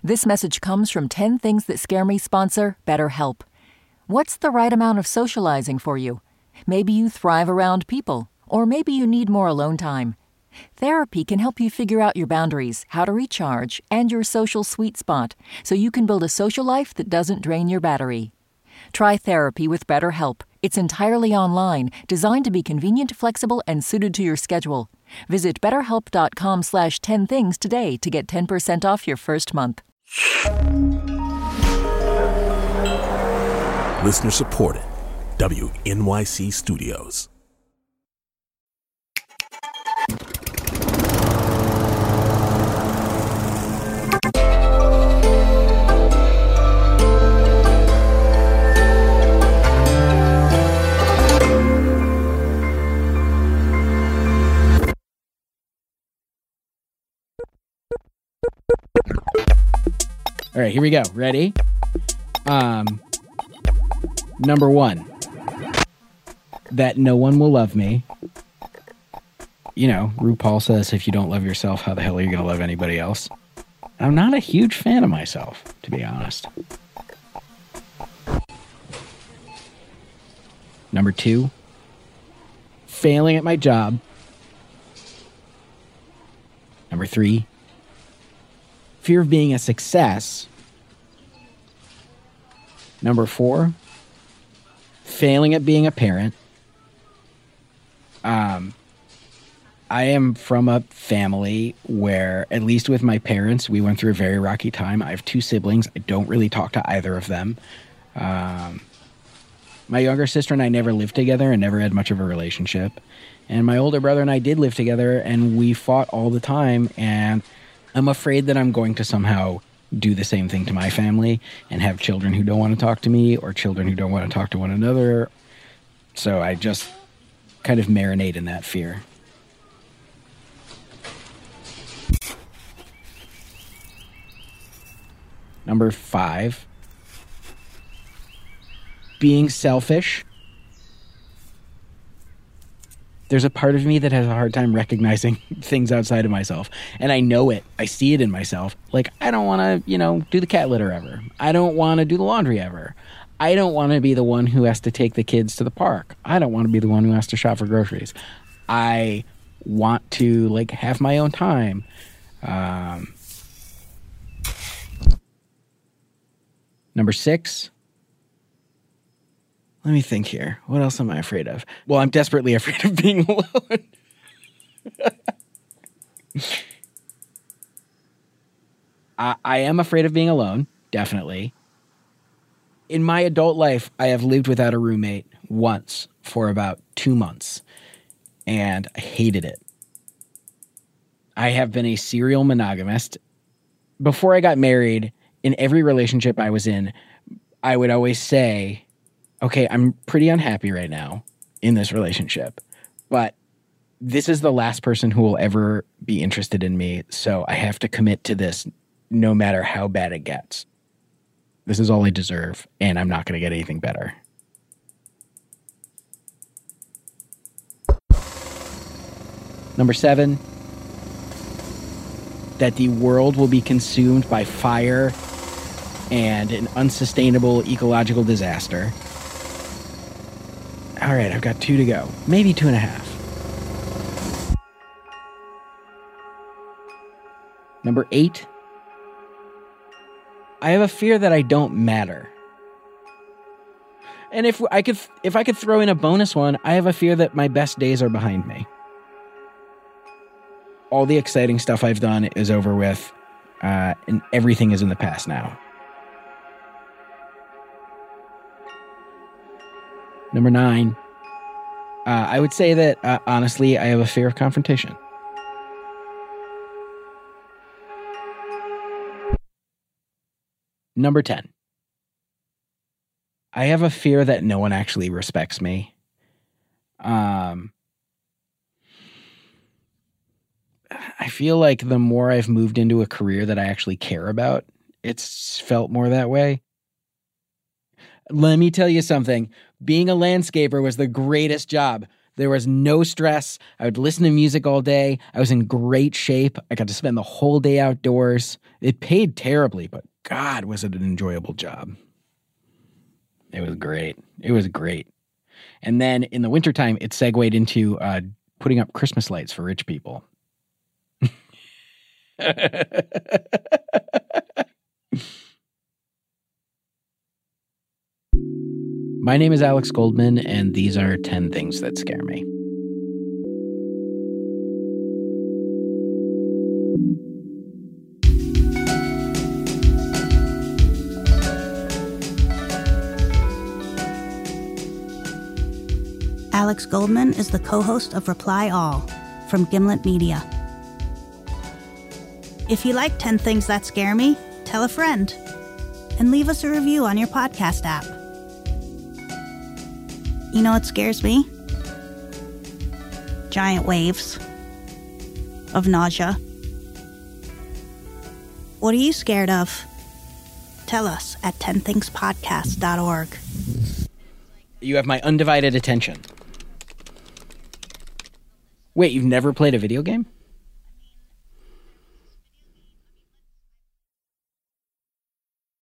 This message comes from 10 Things That Scare Me sponsor BetterHelp. What's the right amount of socializing for you? Maybe you thrive around people, or maybe you need more alone time. Therapy can help you figure out your boundaries, how to recharge, and your social sweet spot, so you can build a social life that doesn't drain your battery. Try therapy with BetterHelp. It's entirely online, designed to be convenient, flexible, and suited to your schedule. Visit betterhelp.com/10things today to get 10% off your first month. Listener supported. WNYC Studios. All right, here we go. Ready? Number 1, that no one will love me. You know, RuPaul says if you don't love yourself, how the hell are you going to love anybody else? I'm not a huge fan of myself, to be honest. Number 2, failing at my job. Number 3, fear of being a success. Number 4, failing at being a parent. I am from a family where, at least with my parents, we went through a very rocky time. I have 2 siblings. I don't really talk to either of them. My younger sister and I never lived together and never had much of a relationship. And my older brother and I did live together, and we fought all the time. And I'm afraid that I'm going to somehow do the same thing to my family and have children who don't want to talk to me or children who don't want to talk to one another. So I just kind of marinate in that fear. Number 5, being selfish. There's a part of me that has a hard time recognizing things outside of myself. And I know it. I see it in myself. Like, I don't want to, do the cat litter ever. I don't want to do the laundry ever. I don't want to be the one who has to take the kids to the park. I don't want to be the one who has to shop for groceries. I want to, have my own time. Number 6. Let me think here. What else am I afraid of? Well, I'm desperately afraid of being alone. I am afraid of being alone, definitely. In my adult life, I have lived without a roommate once for about 2 months, and I hated it. I have been a serial monogamist. Before I got married, in every relationship I was in, I would always say, okay, I'm pretty unhappy right now in this relationship, but this is the last person who will ever be interested in me, so I have to commit to this no matter how bad it gets. This is all I deserve, and I'm not going to get anything better. Number 7, that the world will be consumed by fire and an unsustainable ecological disaster. All right, I've got 2 to go. Maybe 2.5. Number 8, I have a fear that I don't matter. And if I could throw in a bonus one, I have a fear that my best days are behind me. All the exciting stuff I've done is over with, and everything is in the past now. Number 9, I would say that, honestly, I have a fear of confrontation. Number 10, I have a fear that no one actually respects me. I feel like the more I've moved into a career that I actually care about, it's felt more that way. Let me tell you something. Being a landscaper was the greatest job. There was no stress. I would listen to music all day. I was in great shape. I got to spend the whole day outdoors. It paid terribly, but God, was it an enjoyable job. It was great. It was great. And then in the wintertime, it segued into putting up Christmas lights for rich people. My name is Alex Goldman, and these are 10 things that scare me. Alex Goldman is the co-host of Reply All from Gimlet Media. If you like 10 Things That Scare Me, tell a friend and leave us a review on your podcast app. You know what scares me? Giant waves of nausea. What are you scared of? Tell us at 10thingspodcast.org. You have my undivided attention. Wait, you've never played a video game?